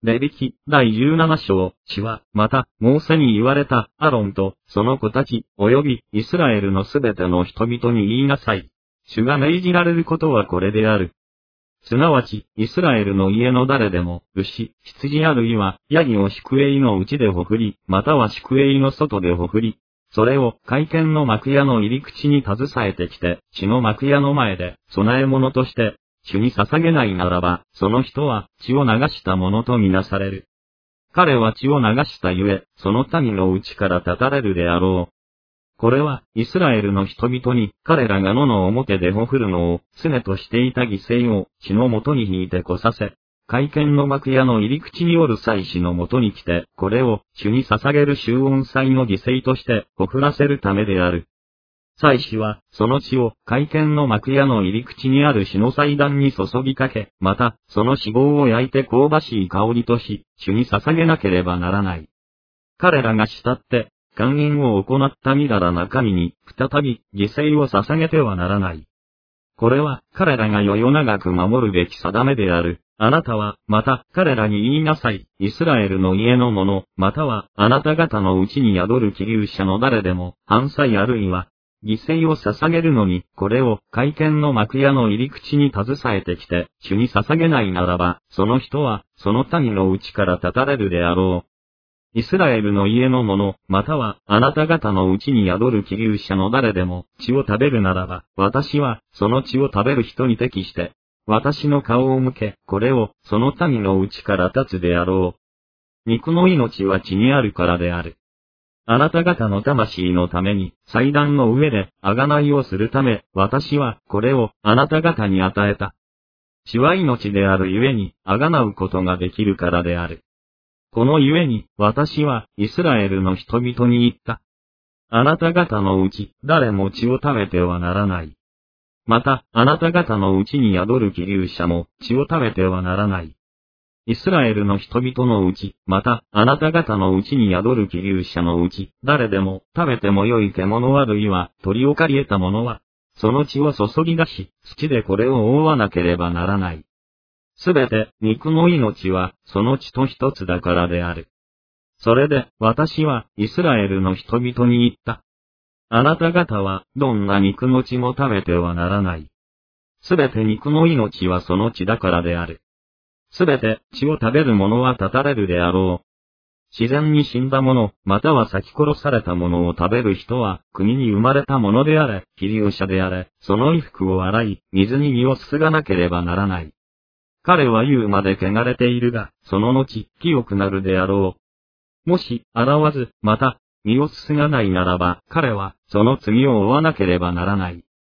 レビ記第17章、主は、また、モーセに言われた、アロンと、その子たち、及び、イスラエルのすべての人々に言いなさい。主が命じられることはこれである。すなわち、イスラエルの家の誰でも、牛、羊あるいは、ヤギを宿営の内でほふり、または宿営の外でほふり、それを、会見の幕屋の入り口に携えてきて、血の幕屋の前で、供え物として、主に捧げないならば、その人は血を流したものとみなされる。彼は血を流したゆえ、その民のうちから断たれるであろう。これは、イスラエルの人々に、彼らが野の表でほふるのを、常としていた犠牲を、血の元に引いてこさせ、会見の幕屋の入り口におる祭司の元に来て、これを、主に捧げる集音祭の犠牲として、ほふらせるためである。祭司は、その血を、会見の幕屋の入り口にある火の祭壇に注ぎかけ、また、その脂肪を焼いて香ばしい香りとし、主に捧げなければならない。彼らが慕って、姦淫を行った身柄中身に、再び、犠牲を捧げてはならない。これは、彼らが世々長く守るべき定めである。あなたは、また、彼らに言いなさい。イスラエルの家の者、または、あなた方のうちに宿る寄留者の誰でも、犯罪あるいは、犠牲を捧げるのに、これを、会見の幕屋の入り口に携えてきて、主に捧げないならば、その人は、その民のうちから断たれるであろう。イスラエルの家の者、または、あなた方のうちに宿る寄留者の誰でも、血を食べるならば、私は、その血を食べる人に適して、私の顔を向け、これを、その民のうちから断つであろう。肉の命は血にあるからである。あなた方の魂のために、祭壇の上で、贖いをするため、私は、これを、あなた方に与えた。血は命であるゆえに、贖うことができるからである。このゆえに、私は、イスラエルの人々に言った。あなた方のうち、誰も血を食べてはならない。また、あなた方のうちに宿る寄留者も、血を食べてはならない。イスラエルの人々のうち、また、あなた方のうちに宿る寄留者のうち、誰でも、食べてもよい獣あるいは、取り置かれたものは、その血を注ぎ出し、土でこれを覆わなければならない。すべて、肉の命は、その血と一つだからである。それで、私は、イスラエルの人々に言った。あなた方は、どんな肉の血も食べてはならない。すべて肉の命はその血だからである。すべて血を食べる者は断たれるであろう。自然に死んだ者、または裂き殺された者を食べる人は、国に生まれた者であれ、寄留者であれ、その衣服を洗い、水に身をすすがなければならない。彼は言うまで汚れているが、その後、清くなるであろう。もし、洗わず、また、身をすすがないならば、彼は、その罪を負わなければならない。